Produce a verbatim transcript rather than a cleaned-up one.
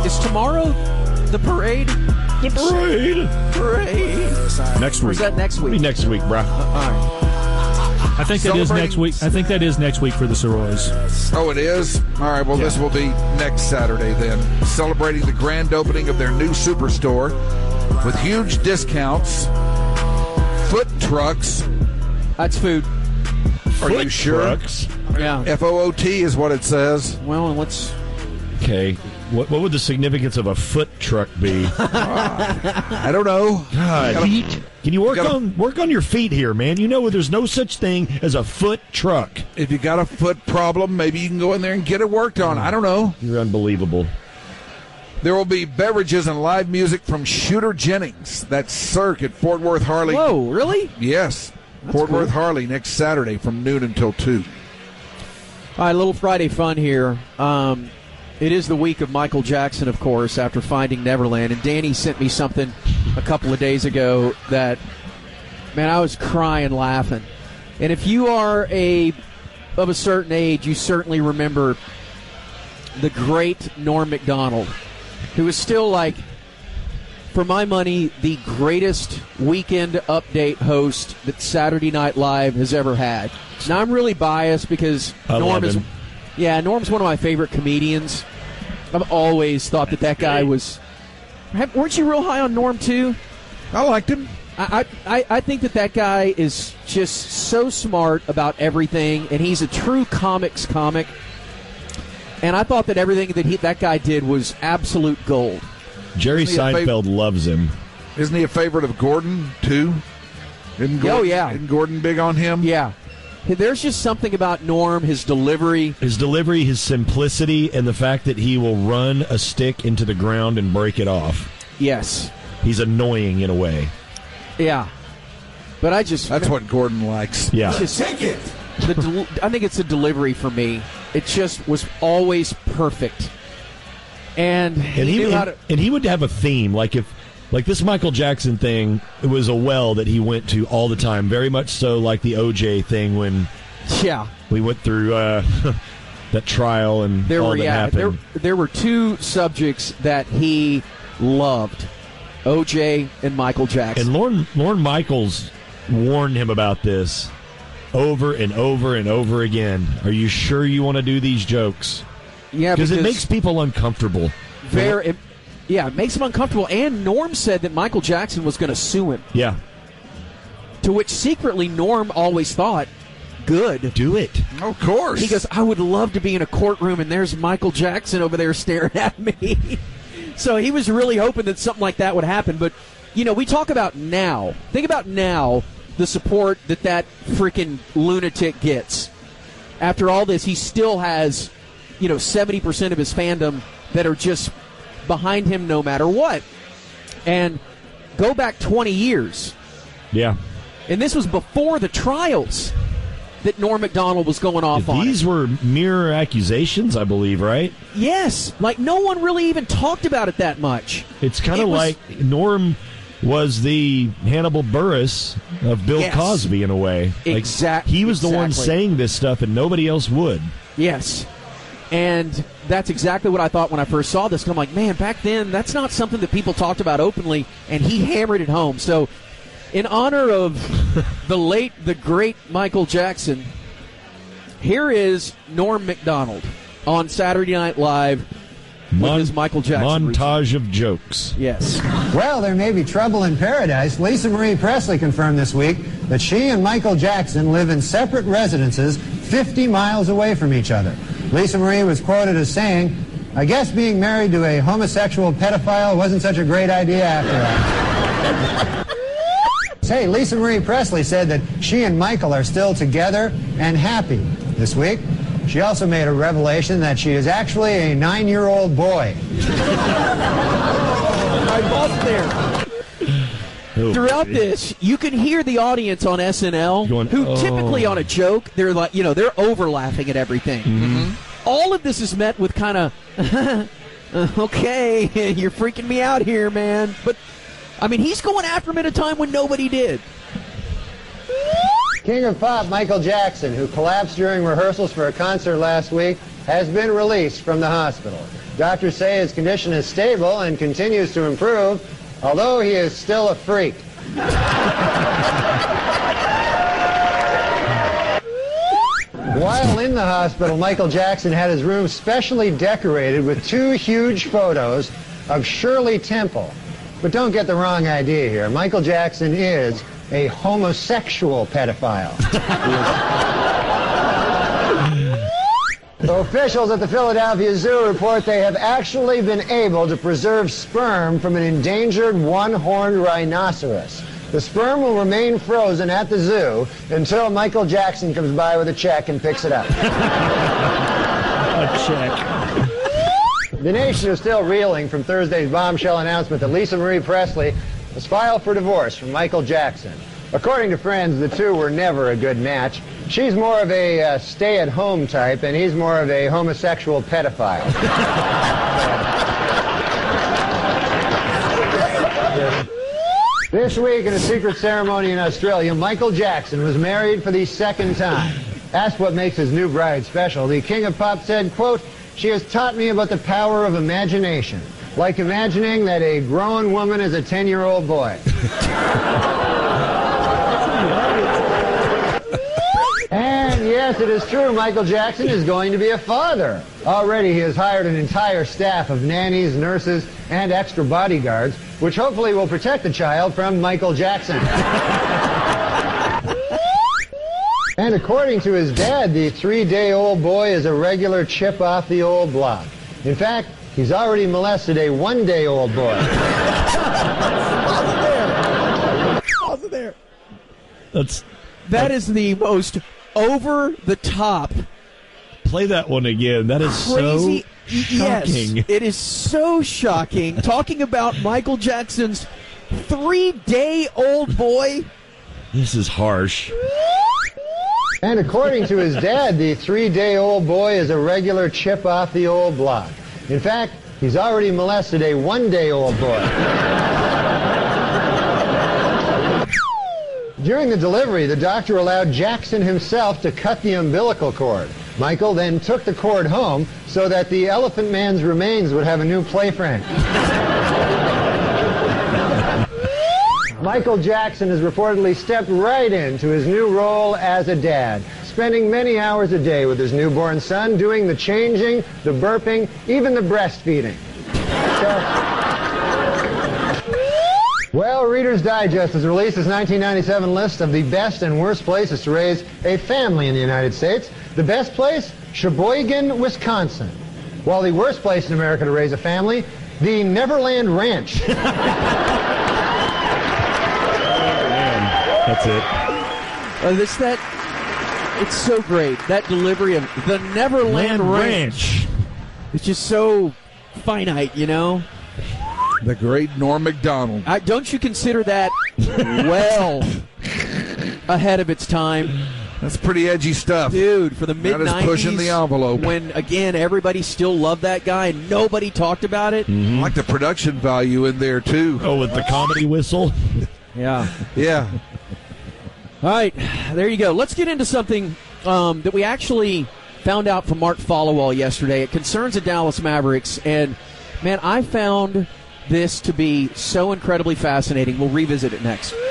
Is tomorrow the parade? The parade. Parade. Next Or week. is that next week? Be next week, bruh. Uh, all right. I think that is next week. I think that is next week for the Soroys. Oh, it is? All right, well, Yeah. this will be next Saturday then. Celebrating the grand opening of their new superstore with huge discounts, foot trucks. That's food. Are Foot you sure? trucks. Yeah. F O O T is what it says. Well, let's... Okay. What, what would the significance of a foot truck be? I don't know. God. Gotta- Can you work gotta- on work on your feet here, man? You know there's no such thing as a foot truck. If you got a foot problem, maybe you can go in there and get it worked on. I don't know. You're unbelievable. There will be beverages and live music from Shooter Jennings. That's Cirque at Fort Worth Harley. Whoa, really? Yes. That's Fort cool. Worth Harley next Saturday from noon until two. All right, a little Friday fun here. Um, it is the week of Michael Jackson, of course, after Finding Neverland. And Danny sent me something a couple of days ago that, man, I was crying laughing. And if you are a of a certain age, you certainly remember the great Norm Macdonald, who is still, like, for my money, the greatest weekend update host that Saturday Night Live has ever had. Now, I'm really biased because I Norm love is, him. yeah, Norm's one of my favorite comedians. I've always thought that that guy was. Have, weren't you real high on Norm too? I liked him. I, I I think that that guy is just so smart about everything, and he's a true comics comic. And I thought that everything that he, that guy did was absolute gold. Jerry Isn't he a fav- Seinfeld loves him. Isn't he a favorite of Gordon, too? Isn't Gordon, Oh, yeah. Isn't Gordon big on him? Yeah. There's just something about Norm, his delivery. His delivery, his simplicity, and the fact that he will run a stick into the ground and break it off. Yes. He's annoying in a way. Yeah. But I just... That's what Gordon likes. Yeah. Just, Take it. The del- I think it's a delivery for me. It just was always perfect. And he, And he, knew and, how to... and he would have a theme, like if, like this Michael Jackson thing. It was a well that he went to all the time, very much so like the O J thing when Yeah. we went through uh, that trial and There all were that yeah, there, happened. there were two subjects that he loved. O J and Michael Jackson. And Lorne, Lorne Michaels warned him about this over and over and over again. Are you sure you want to do these jokes? yeah, Because it makes people uncomfortable. very it, yeah, it makes him uncomfortable. And Norm said that Michael Jackson was going to sue him. Yeah. To which secretly Norm always thought, good. Do it. Of course. He goes, I would love to be in a courtroom and there's Michael Jackson over there staring at me. So he was really hoping that something like that would happen. But, you know, we talk about now. Think about now the support that that freaking lunatic gets. After all this, he still has, you know, seventy percent of his fandom that are just behind him no matter what. And go back twenty years. Yeah. And this was before the trials that Norm Macdonald was going off on. These were mere accusations, I believe, right? Yes. Like, no one really even talked about it that much. It's kind It of was- like Norm was the Hannibal Buress of Bill Yes. Cosby in a way. Like, Exact- He was the one exactly. saying this stuff and nobody else would. Yes. And that's exactly what I thought when I first saw this. I'm like, man, back then, that's not something that people talked about openly, and he hammered it home. So, in honor of the late, the great Michael Jackson, here is Norm Macdonald on Saturday Night Live with Mon- his Michael Jackson routine. Montage of jokes. Yes. Well, there may be trouble in paradise. Lisa Marie Presley confirmed this week that she and Michael Jackson live in separate residences fifty miles away from each other. Lisa Marie was quoted as saying, I guess being married to a homosexual pedophile wasn't such a great idea after all. Hey, Lisa Marie Presley said that she and Michael are still together and happy this week. She also made a revelation that she is actually a nine-year-old boy. I lost there. Oh, Throughout this, you can hear the audience on S N L Going, who "Oh." typically on a joke, they're like, you know, they're over laughing at everything. Mm-hmm. All of this is met with kind of, okay, you're freaking me out here, man. But, I mean, he's going after him at a time when nobody did. King of Pop Michael Jackson, who collapsed during rehearsals for a concert last week, has been released from the hospital. Doctors say his condition is stable and continues to improve, although he is still a freak. While in the hospital, Michael Jackson had his room specially decorated with two huge photos of Shirley Temple. But don't get the wrong idea here. Michael Jackson is a homosexual pedophile. Officials at the Philadelphia Zoo report they have actually been able to preserve sperm from an endangered one-horned rhinoceros. The sperm will remain frozen at the zoo until Michael Jackson comes by with a check and picks it up. A check. The nation is still reeling from Thursday's bombshell announcement that Lisa Marie Presley has filed for divorce from Michael Jackson. According to friends, the two were never a good match. She's more of a uh, stay-at-home type, and he's more of a homosexual pedophile. This week, in a secret ceremony in Australia, Michael Jackson was married for the second time. Asked what makes his new bride special, the King of Pop said, quote, "She has taught me about the power of imagination, like imagining that a grown woman is a ten-year-old boy." And yes, it is true, Michael Jackson is going to be a father. Already he has hired an entire staff of nannies, nurses, and extra bodyguards, which hopefully will protect the child from Michael Jackson. And according to his dad, the three-day-old boy is a regular chip off the old block. In fact, he's already molested a one-day-old boy. Pause it there. That's that is the most over-the-top. Play that one again. That is Crazy. so shocking. Yes, it is so shocking. Talking about Michael Jackson's three-day-old boy. This is harsh. And according to his dad, the three-day-old boy is a regular chip off the old block. In fact, he's already molested a one-day-old boy. During the delivery, the doctor allowed Jackson himself to cut the umbilical cord. Michael then took the cord home so that the Elephant Man's remains would have a new play friend. Michael Jackson has reportedly stepped right into his new role as a dad, spending many hours a day with his newborn son, doing the changing, the burping, even the breastfeeding. So, well, Reader's Digest has released its nineteen ninety-seven list of the best and worst places to raise a family in the United States. The best place? Sheboygan, Wisconsin. While the worst place in America to raise a family? The Neverland Ranch. That's it. Uh, this that it's so great, that delivery of the Neverland Land Ranch. Ranch. It's just so finite, you know. The great Norm Macdonald. I, don't you consider that well ahead of its time? That's pretty edgy stuff. Dude, for the mid nineties. That is pushing the envelope. When, again, everybody still loved that guy and nobody talked about it. Mm-hmm. I like the production value in there, too. Oh, with the comedy whistle? Yeah. Yeah. All right, there you go. Let's get into something um, that we actually found out from Mark Followall yesterday. It concerns the Dallas Mavericks, and, man, I found this to be so incredibly fascinating. We'll revisit it next.